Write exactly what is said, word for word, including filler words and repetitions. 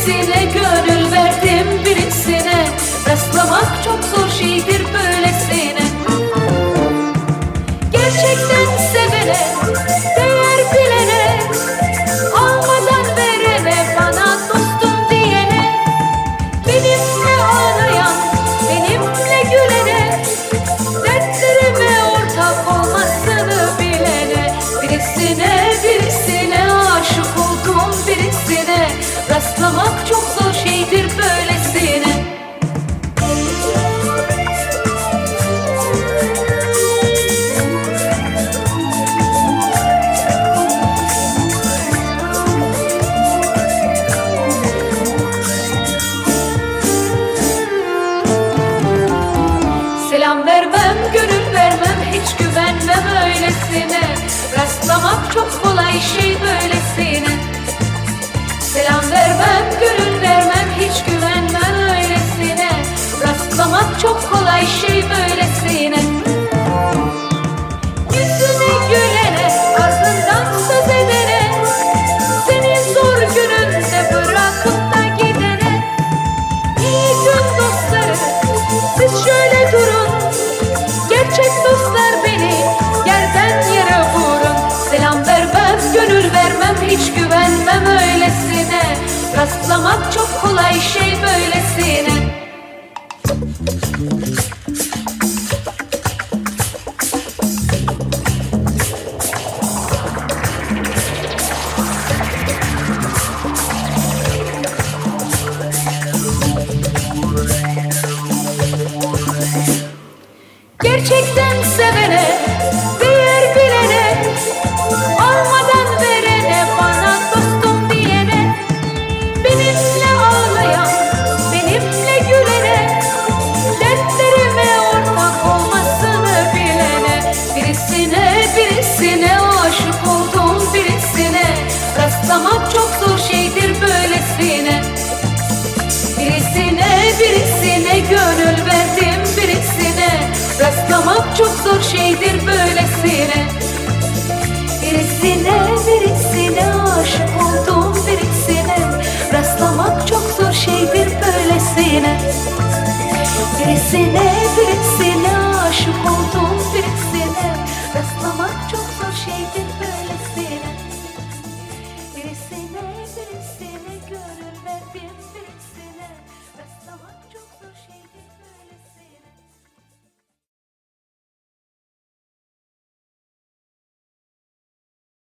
birisine, gönül verdim birisine. Rastlamak çok zor şeydir böylesine. Gerçekten sevene, değer bilene, almadan verene, bana dostum diyene, benimle ağlayan, benimle gülene, dertlerime ortak olmasını bilene. Birisine, birisine aşık oldum birisine. Rastlamak çok zor şeydir böylesine. Selam vermem, gönül vermem, hiç güvenmem öylesine. Rastlamak çok kolay şey böylesine. Selam vermem, gönül vermem, hiç güvenmem öylesine. Rastlamak çok kolay şey böylesine. Yüzüne gülene, ardından söz edene, seni zor gününde bırakıp da gidene. İyi gün dostları, siz şöyle durun, gerçek dostlar beni yerden yere vurun. Selam vermem, gönül vermem, hiç güvenmem öylesine. Rastlamak çok kolay şey böylesine. Gerçekten sevene, değer bilene, almadan verene, bana dostum diyene, benimle ağlayan, benimle gülene, dertlerime ortak olmasını bilene. Birisine, birisine aşık oldum birisine. Rastlamak çok zor şeydir böylesine. Birisine, birisine gönül verdim birisine. Rastlamak çok zor şeydir böylesine. Birisine, birisine aşık oldum birisine. Rastlamak çok zor şeydir böylesine. Birisine, birisine aşık oldum birisine. Rastlamak çok zor şeydir